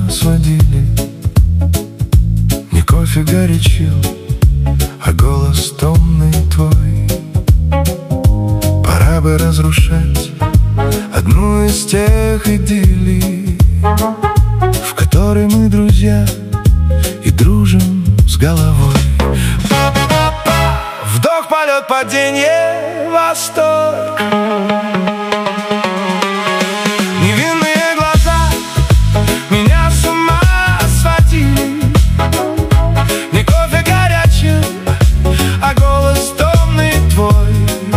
сводили. Не кофе горячил, а голос томный твой. Пора бы разрушать одну из тех идиллий, в которой мы друзья и дружим с головой. Вдох, полет, падение, восторг. Невинные глаза меня с ума сводили. Не кофе горячим, а голос томный твой.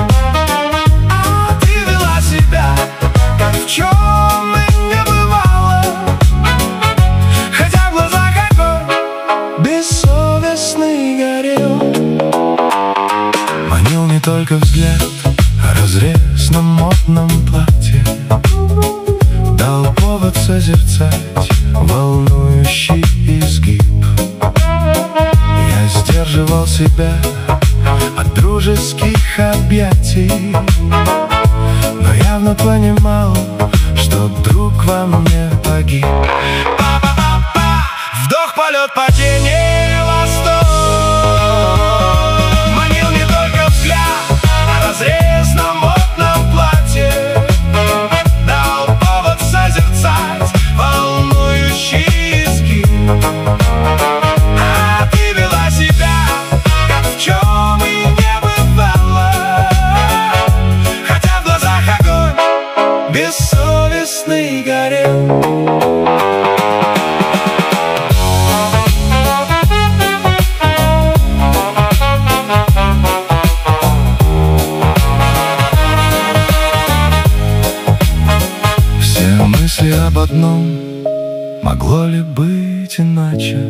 А ты вела себя, как в чем и не бывало, хотя в глазах огонь бессовестный горел. Манил не только взгляд, а разрез на модном платье. Дал повод созерцать волнующий изгиб. Я сдерживал себя от дружеских объятий, но явно понимал, что друг во мне погиб. Вдох, полет, падение, восторг. Манил не только взгляд, а разрез на модном платье. Дал повод созерцать волнующий изгиб. А ты вела себя, как в чем и не бывало, хотя в глазах огонь бессовестный горел. Мысли об одном: могло ли быть иначе?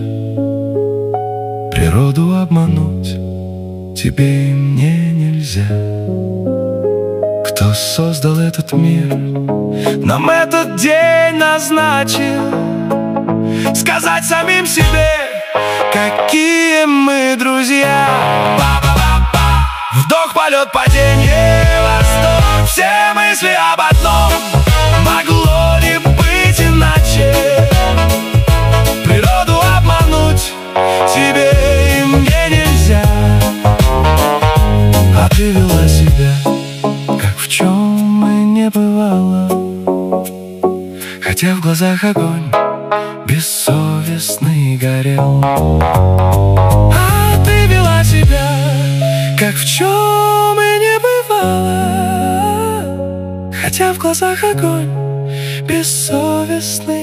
Природу обмануть тебе и мне нельзя. Кто создал этот мир, нам этот день назначил. Сказать самим себе, какие мы друзья. Вдох, полет, падение, восторг. Все мысли об одном: могло ли быть иначе? Природу обмануть тебе и мне нельзя. А ты вела себя, как в чем и не бывало, хотя в глазах огонь бессовестный горел. А ты вела себя, как в чем и не бывало, хотя в глазах огонь бессовестный